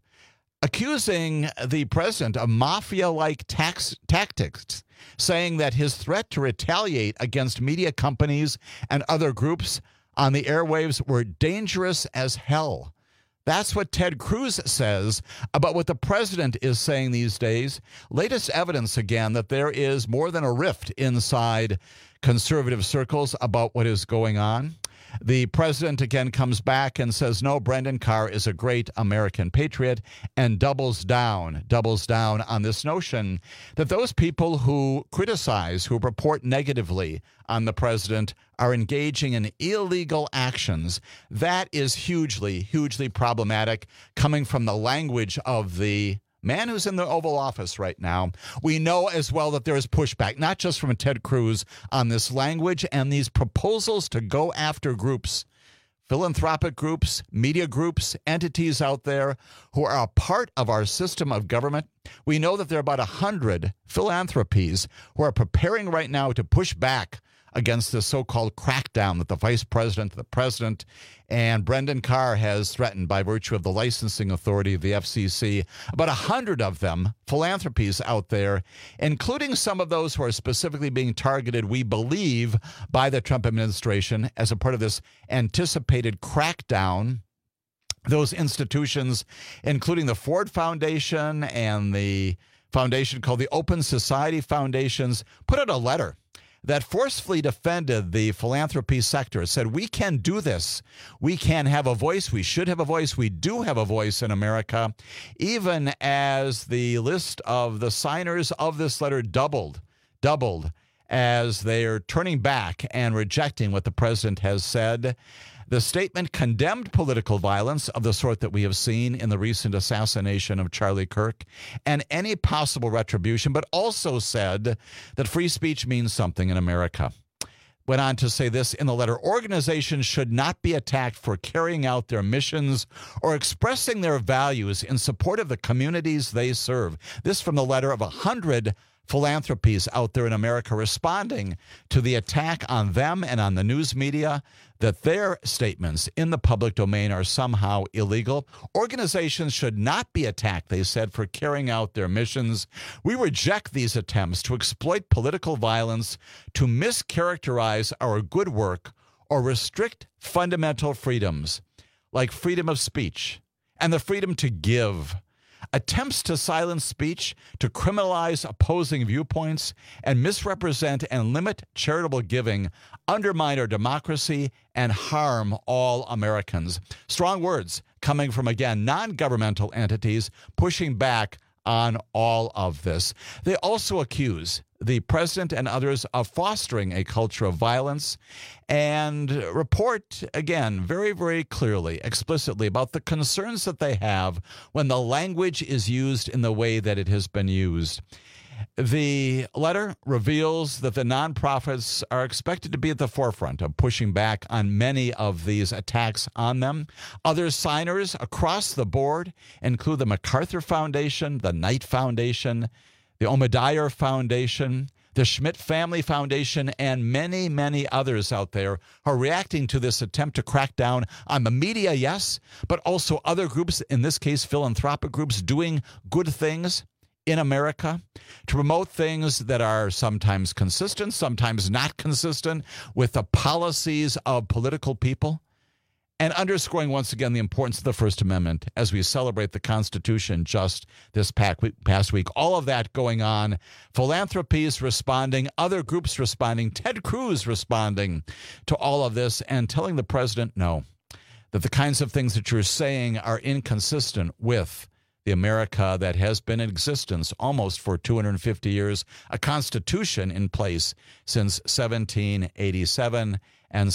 accusing the president of mafia-like tactics, saying that his threat to retaliate against media companies and other groups on the airwaves were dangerous as hell. That's what Ted Cruz says about what the president is saying these days. Latest evidence, again, that there is more than a rift inside conservative circles about what is going on. The president again comes back and says, no, Brendan Carr is a great American patriot, and doubles down on this notion that those people who criticize, who report negatively on the president are engaging in illegal actions. That is hugely, hugely problematic coming from the language of the man who's in the Oval Office right now. We know as well that there is pushback, not just from Ted Cruz, on this language and these proposals to go after groups, philanthropic groups, media groups, entities out there who are a part of our system of government. We know that there are about 100 philanthropies who are preparing right now to push back against the so-called crackdown that the vice president, the president, and Brendan Carr has threatened by virtue of the licensing authority of the FCC. About 100 of them, philanthropies out there, including some of those who are specifically being targeted, we believe, by the Trump administration as a part of this anticipated crackdown. Those institutions, including the Ford Foundation and the foundation called the Open Society Foundations, put out a letter that forcefully defended the philanthropy sector. It said, we can do this. We can have a voice. We should have a voice. We do have a voice in America, even as the list of the signers of this letter doubled as they are turning back and rejecting what the president has said. The statement condemned political violence of the sort that we have seen in the recent assassination of Charlie Kirk and any possible retribution, but also said that free speech means something in America. Went on to say this in the letter: organizations should not be attacked for carrying out their missions or expressing their values in support of the communities they serve. This from the letter of 100 philanthropies out there in America responding to the attack on them and on the news media that their statements in the public domain are somehow illegal. Organizations should not be attacked, they said, for carrying out their missions. We reject these attempts to exploit political violence to mischaracterize our good work or restrict fundamental freedoms like freedom of speech and the freedom to give. Attempts to silence speech, to criminalize opposing viewpoints, and misrepresent and limit charitable giving undermine our democracy and harm all Americans. Strong words coming from, again, non-governmental entities pushing back on all of this. They also accuse the president and others of fostering a culture of violence and report, again, very, very clearly, explicitly about the concerns that they have when the language is used in the way that it has been used. The letter reveals that the nonprofits are expected to be at the forefront of pushing back on many of these attacks on them. Other signers across the board include the MacArthur Foundation, the Knight Foundation, the Omidyar Foundation, the Schmidt Family Foundation, and many, many others out there are reacting to this attempt to crack down on the media, yes, but also other groups, in this case philanthropic groups, doing good things in America to promote things that are sometimes consistent, sometimes not consistent with the policies of political people, and underscoring once again the importance of the First Amendment as we celebrate the Constitution just this past week. All of that going on, philanthropies responding, other groups responding, Ted Cruz responding to all of this and telling the president no, that the kinds of things that you're saying are inconsistent with the America that has been in existence almost for 250 years, a constitution in place since 1787 and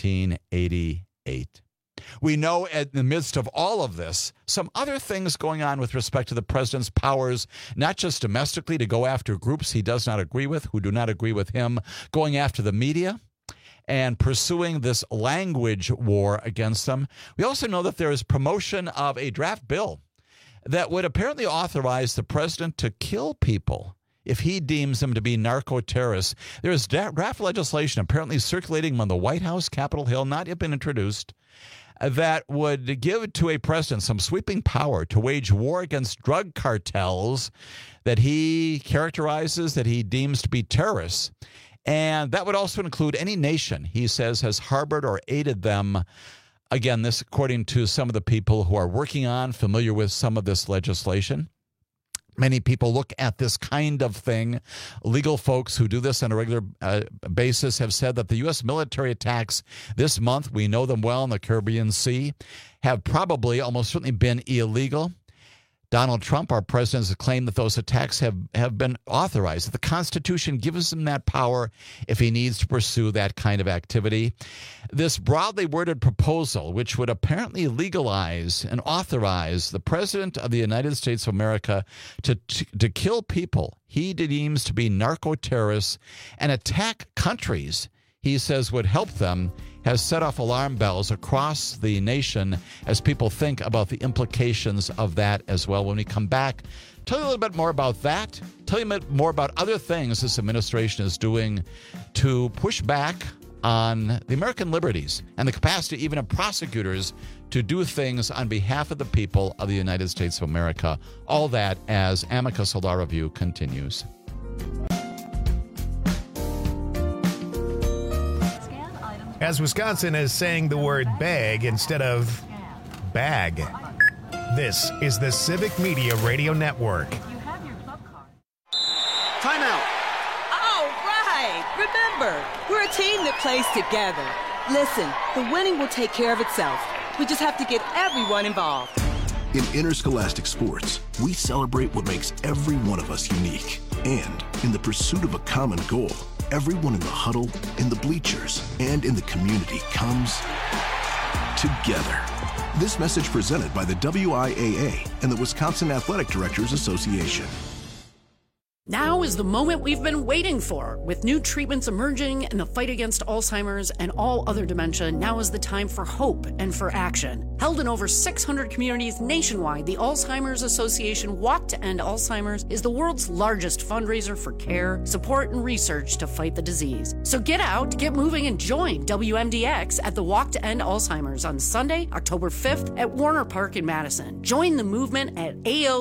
1788. We know in the midst of all of this, some other things going on with respect to the president's powers, not just domestically to go after groups he does not agree with, who do not agree with him, going after the media and pursuing this language war against them. We also know that there is promotion of a draft bill that would apparently authorize the president to kill people if he deems them to be narco-terrorists. There is draft legislation apparently circulating on the White House, Capitol Hill, not yet been introduced, that would give to a president some sweeping power to wage war against drug cartels that he characterizes, that he deems to be terrorists. And that would also include any nation he says has harbored or aided them. Again, this according to some of the people who are working on, familiar with some of this legislation. Many people look at this kind of thing. Legal folks who do this on a regular basis have said that the U.S. military attacks this month, we know them well in the Caribbean Sea, have probably almost certainly been illegal. Donald Trump, our president, has claimed that those attacks have been authorized, that the Constitution gives him that power if he needs to pursue that kind of activity. This broadly worded proposal, which would apparently legalize and authorize the President of the United States of America to kill people he deems to be narco-terrorists and attack countries he says would help them, has set off alarm bells across the nation as people think about the implications of that as well. When we come back, tell you a little bit more about that, tell you a bit more about other things this administration is doing to push back on the American liberties and the capacity even of prosecutors to do things on behalf of the people of the United States of America. All that as Amicus Law Review continues. As Wisconsin is saying the word bag instead of bag. This is the Civic Media Radio Network. Timeout. All right. Remember, we're a team that plays together. Listen, the winning will take care of itself. We just have to get everyone involved. In interscholastic sports, we celebrate what makes every one of us unique. And in the pursuit of a common goal, everyone in the huddle, in the bleachers, and in the community comes together. This message presented by the WIAA and the Wisconsin Athletic Directors Association. Now is the moment we've been waiting for. With new treatments emerging in the fight against Alzheimer's and all other dementia, now is the time for hope and for action. Held in over 600 communities nationwide, the Alzheimer's Association Walk to End Alzheimer's is the world's largest fundraiser for care, support, and research to fight the disease. So get out, get moving, and join WMDX at the Walk to End Alzheimer's on Sunday, October 5th at Warner Park in Madison. Join the movement at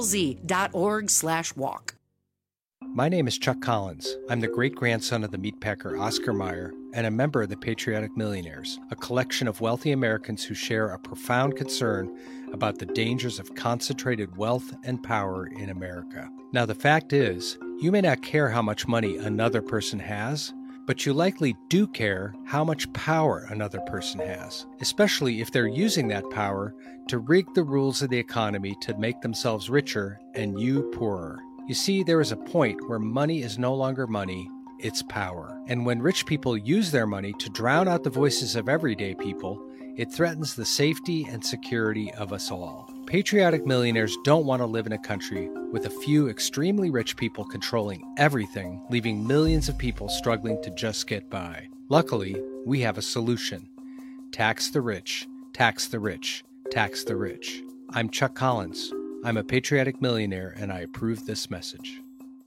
alz.org/walk. My name is Chuck Collins. I'm the great-grandson of the meatpacker Oscar Mayer and a member of the Patriotic Millionaires, a collection of wealthy Americans who share a profound concern about the dangers of concentrated wealth and power in America. Now, the fact is, you may not care how much money another person has, but you likely do care how much power another person has, especially if they're using that power to rig the rules of the economy to make themselves richer and you poorer. You see, there is a point where money is no longer money, it's power. And when rich people use their money to drown out the voices of everyday people, it threatens the safety and security of us all. Patriotic millionaires don't want to live in a country with a few extremely rich people controlling everything, leaving millions of people struggling to just get by. Luckily, we have a solution. Tax the rich, tax the rich, tax the rich. I'm Chuck Collins. I'm a patriotic millionaire, and I approve this message.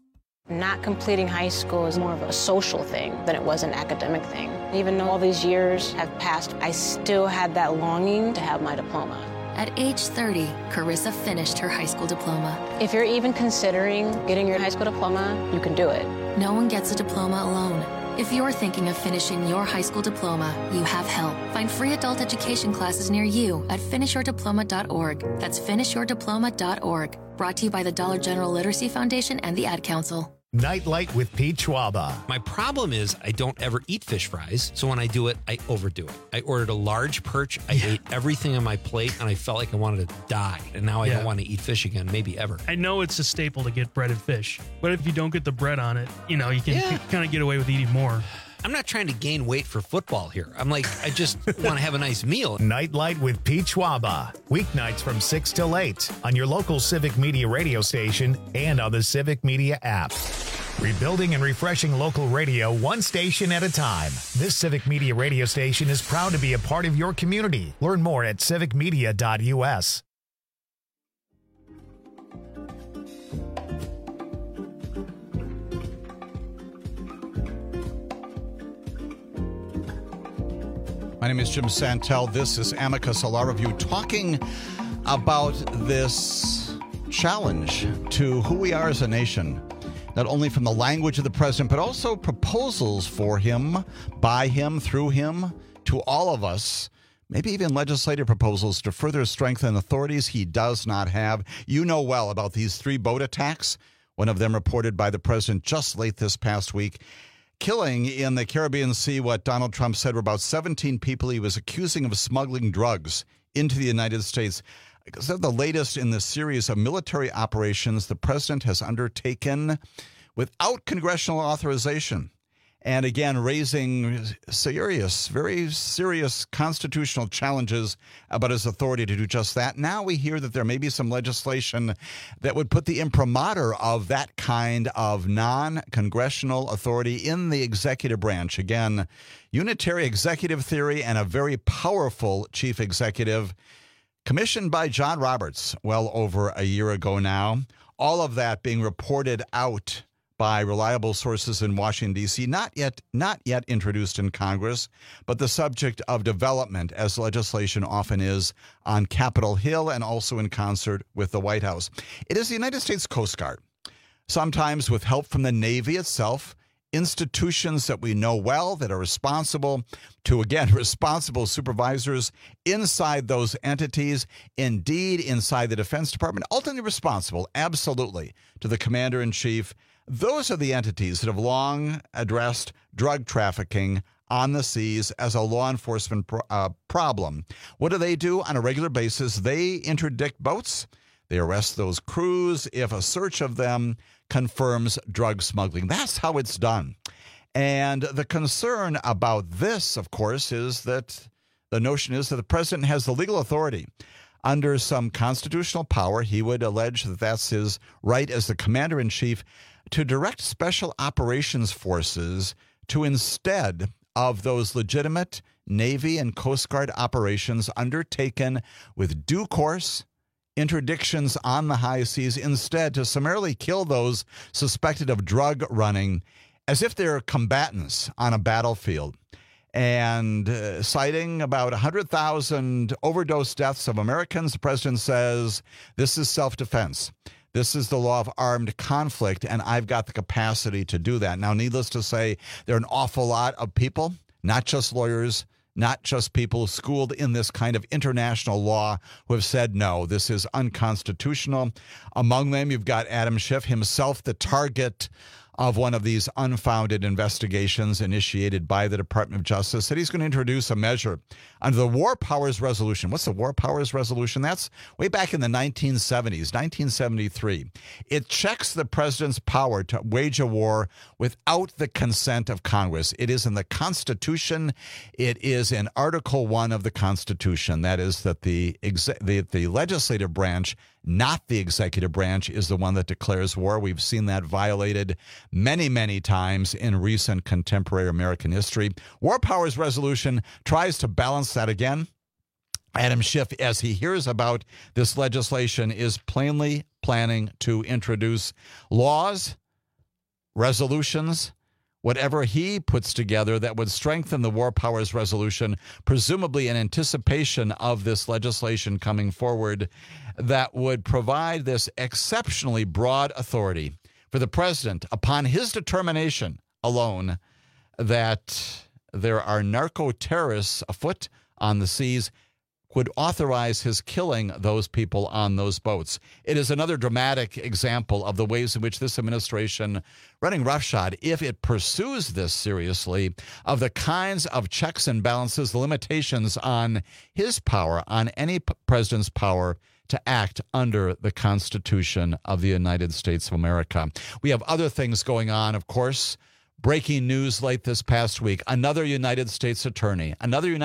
Not completing high school is more of a social thing than it was an academic thing. Even though all these years have passed, I still had that longing to have my diploma. At age 30, Carissa finished her high school diploma. If you're even considering getting your high school diploma, you can do it. No one gets a diploma alone. If you're thinking of finishing your high school diploma, you have help. Find free adult education classes near you at finishyourdiploma.org. That's finishyourdiploma.org. Brought to you by the Dollar General Literacy Foundation and the Ad Council. Nightlight with Pete Schwaba. My problem is I don't ever eat fish fries, so when I do it, I overdo it. I ordered a large perch, I ate everything on my plate, and I felt like I wanted to die. And now I don't want to eat fish again, maybe ever. I know it's a staple to get breaded fish, but if you don't get the bread on it, you know, you can kind of get away with eating more. I'm not trying to gain weight for football here. I'm like, I just want to have a nice meal. Nightlight with Pete Schwaba. Weeknights from 6 till 8 on your local Civic Media radio station and on the Civic Media app. Rebuilding and refreshing local radio one station at a time. This Civic Media radio station is proud to be a part of your community. Learn more at civicmedia.us. My name is Jim Santel. This is Amicus Law Review, talking about this challenge to who we are as a nation, not only from the language of the president, but also proposals for him, by him, through him, to all of us, maybe even legislative proposals to further strengthen authorities he does not have. You know well about these 3 boat attacks, one of them reported by the president just late this past week, killing in the Caribbean Sea what Donald Trump said were about 17 people he was accusing of smuggling drugs into the United States. Because they're the latest in the series of military operations the president has undertaken without congressional authorization. And again, raising serious, very serious constitutional challenges about his authority to do just that. Now we hear that there may be some legislation that would put the imprimatur of that kind of non-congressional authority in the executive branch. Again, unitary executive theory and a very powerful chief executive commissioned by John Roberts well over a year ago now. All of that being reported out by reliable sources in Washington, D.C., not yet introduced in Congress, but the subject of development, as legislation often is, on Capitol Hill and also in concert with the White House. It is the United States Coast Guard, sometimes with help from the Navy itself, institutions that we know well that are responsible to, again, responsible supervisors inside those entities, indeed inside the Defense Department, ultimately responsible, absolutely, to the Commander-in-Chief. Those are the entities that have long addressed drug trafficking on the seas as a law enforcement problem. What do on a regular basis? They interdict boats. They arrest those crews if a search of them confirms drug smuggling. That's how it's done. And the concern about this, of course, is that the notion is that the president has the legal authority. Under some constitutional power, he would allege that that's his right as the commander-in-chief to direct special operations forces to, instead of those legitimate Navy and Coast Guard operations undertaken with due course, interdictions on the high seas, instead to summarily kill those suspected of drug running as if they're combatants on a battlefield. And citing about 100,000 overdose deaths of Americans, the president says this is self-defense. This is the law of armed conflict, and I've got the capacity to do that. Now, needless to say, there are an awful lot of people, not just lawyers, not just people schooled in this kind of international law, who have said, no, this is unconstitutional. Among them, you've got Adam Schiff, himself the target of one of these unfounded investigations initiated by the Department of Justice, that he's going to introduce a measure under the War Powers Resolution. What's the War Powers Resolution? That's way back in the 1970s, 1973. It checks the president's power to wage a war without the consent of Congress. It is in the Constitution. It is in Article 1 of the Constitution. That is that the legislative branch, not the executive branch, is the one that declares war. We've seen that violated many, many times in recent contemporary American history. War Powers Resolution tries to balance that again. Adam Schiff, as he hears about this legislation, is plainly planning to introduce laws, resolutions, whatever he puts together that would strengthen the War Powers Resolution, presumably in anticipation of this legislation coming forward, that would provide this exceptionally broad authority for the president, upon his determination alone that there are narco-terrorists afoot on the seas, would authorize his killing those people on those boats. It is another dramatic example of the ways in which this administration, running roughshod, if it pursues this seriously, of the kinds of checks and balances, the limitations on his power, on any president's power to act under the Constitution of the United States of America. We have other things going on, of course. Breaking news late this past week, another United States attorney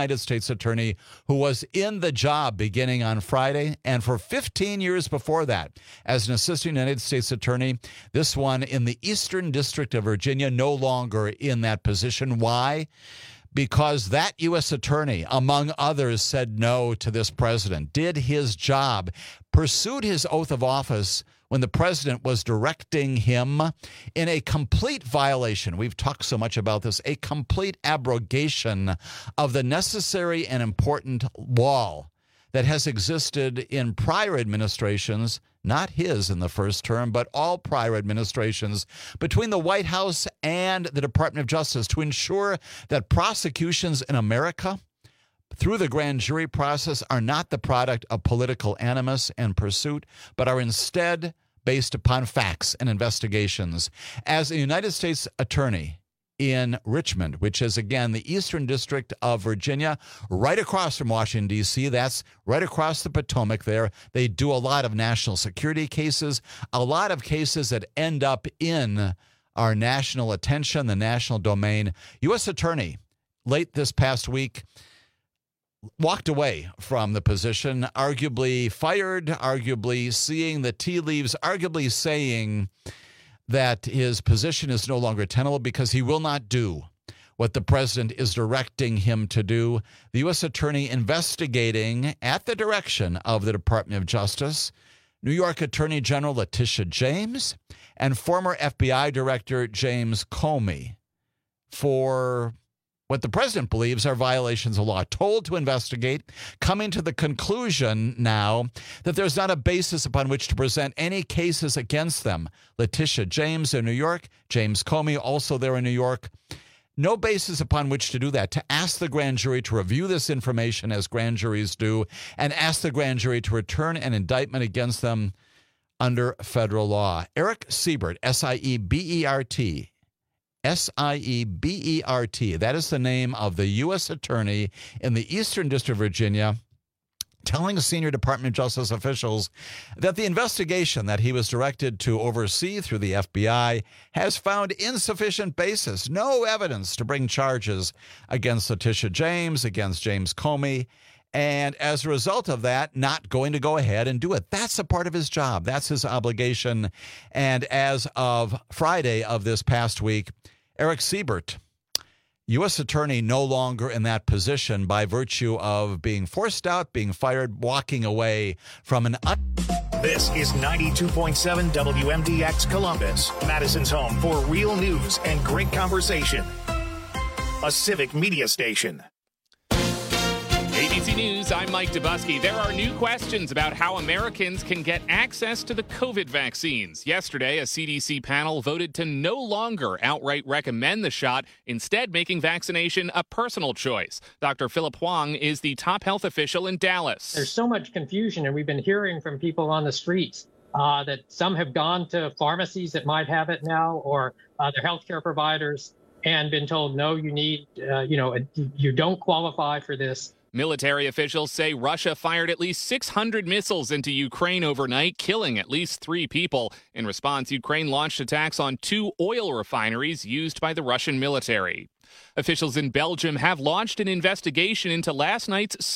who was in the job beginning on Friday and for 15 years before that as an assistant United States attorney, this one in the Eastern District of Virginia, no longer in that position. Why? Because that U.S. attorney, among others, said no to this president, did his job, pursued his oath of office when the president was directing him in a complete violation. We've talked so much about this, a complete abrogation of the necessary and important law that has existed in prior administrations, not his in the first term, but all prior administrations, between the White House and the Department of Justice to ensure that prosecutions in America through the grand jury process are not the product of political animus and pursuit, but are instead based upon facts and investigations. As a United States attorney in Richmond, which is, again, the Eastern District of Virginia, right across from Washington, D.C., that's right across the Potomac there. They do a lot of national security cases, a lot of cases that end up in our national attention, the national domain. U.S. Attorney, late this past week, walked away from the position, arguably fired, arguably seeing the tea leaves, arguably saying that his position is no longer tenable because he will not do what the president is directing him to do. The U.S. Attorney investigating at the direction of the Department of Justice, New York Attorney General Letitia James, and former FBI Director James Comey for what the president believes are violations of law, told to investigate, coming to the conclusion now that there's not a basis upon which to present any cases against them. Letitia James in New York, James Comey also there in New York. No basis upon which to do that, to ask the grand jury to review this information as grand juries do, and ask the grand jury to return an indictment against them under federal law. Eric Siebert, S-I-E-B-E-R-T, S-I-E-B-E-R-T. That is the name of the U.S. Attorney in the Eastern District of Virginia, telling senior Department of Justice officials that the investigation that he was directed to oversee through the FBI has found insufficient basis, no evidence to bring charges against Letitia James, against James Comey, and as a result of that, not going to go ahead and do it. That's a part of his job. That's his obligation. And as of Friday of this past week, Eric Siebert, U.S. Attorney, no longer in that position by virtue of being forced out, being fired, walking away from an... This is 92.7 WMDX Columbus, Madison's home for real news and great conversation. A civic media station. ABC News, I'm Mike Dubusky. There are new questions about how Americans can get access to the COVID vaccines. Yesterday, a CDC panel voted to no longer outright recommend the shot, instead making vaccination a personal choice. Dr. Philip Huang is the top health official in Dallas. There's so much confusion, and we've been hearing from people on the streets that some have gone to pharmacies that might have it now, or their healthcare providers, and been told, no, you need, you don't qualify for this. Military officials say Russia fired at least 600 missiles into Ukraine overnight, killing at least 3 people. In response, Ukraine launched attacks on 2 oil refineries used by the Russian military. Officials in Belgium have launched an investigation into last night's